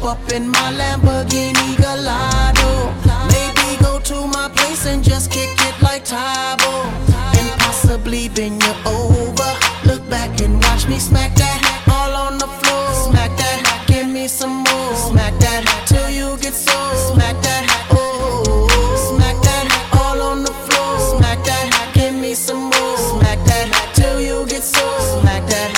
up in my Lamborghini Gallardo. Maybe go to my place and just kick it like Tae Bo, and possibly bend you over. Look back and watch me smack that all on the floor. Smack that, give me some more. Smack that till you get sore. Smack that, oh, smack that all on the floor. Smack that, give me some more. Smack that till you get sore. Smack that,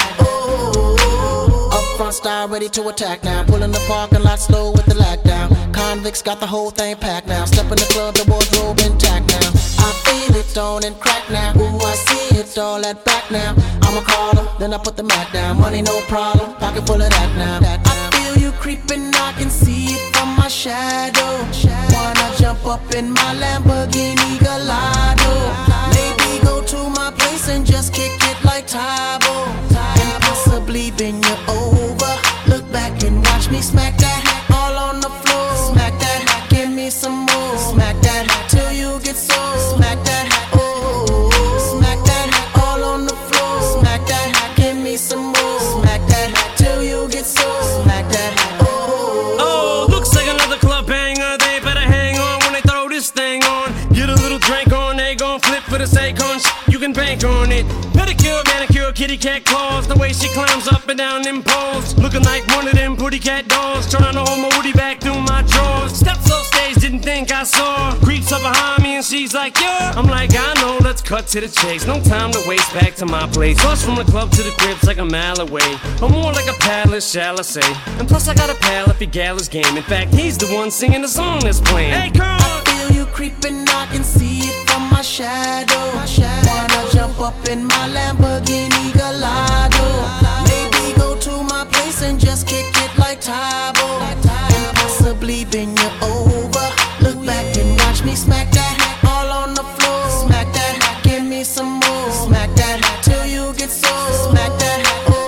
oh. Up front style ready to attack now. Pulling the parking lot slow with the lockdown. Convicts got the whole thing packed now. Step in the club, the wardrobe intact now. I feel it on and crack now. Ooh, I see it all at back now. I'ma call them, then I put the Mac down. Money no problem, pocket full of that now. I feel you creeping, I can see it from my shadow. Wanna jump up in my Lamborghini Gallardo. Maybe go to my place and just kick it like Tae Bo, and possibly bend you over. Look back and watch me smack that all on the floor. Smack that, give me some more. Smack that till you get sore. Smack that, oh, smack that all on the floor. Smack that, give me some more. Smack that till you get sore. Smack that, oh. Oh, looks like another club banger. They better hang on when they throw this thing on. Get a little drink on, they gon' flip for the sake on. You can bank on it. Pedicure, manicure, kitty cat claws. The way she climbs up and down them poles, looking like one of them pretty cat dolls. Trying to hold my woody back through my drawers. Steps off stage, didn't think I saw. Creeps up behind me and she's like, yeah. I'm like, I know, let's cut to the chase. No time to waste, back to my place. Plus from the club to the crib's like a mile away, or more like a palace, shall I say. And plus I got a pal if he gal is game. In fact, he's the one singing the song that's playing. Hey, girl! I feel you creeping, I can see it from my shadow. Wanna jump up in my Lamborghini Gallardo. Maybe go to my place and just kick it like Tae Bo, and possibly bend you over. Look back and watch me smack that all on the floor. Smack that, give me some more. Smack that till you get sore. Smack that,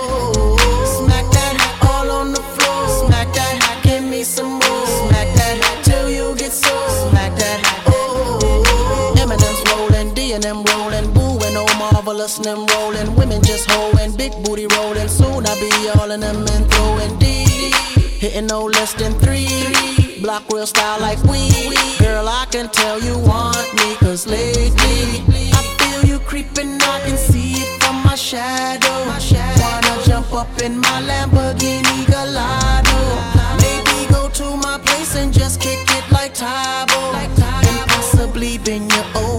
oh, smack that all on the floor. Smack that, give me some more. Smack that till you get sore. Smack that, oh. Eminem's rolling, D and M rolling, Boo and oh marvelous and them rolling. Women just hoeing, big booty rolling. Soon I'll be all in them and throwing D, hitting no less than 3. Block real style like we. Girl, I can tell you want me, cause lately I feel you creeping, I can see it from my shadow. Wanna jump up in my Lamborghini Gallardo. Maybe go to my place and just kick it like Tae Bo, and possibly bend you over.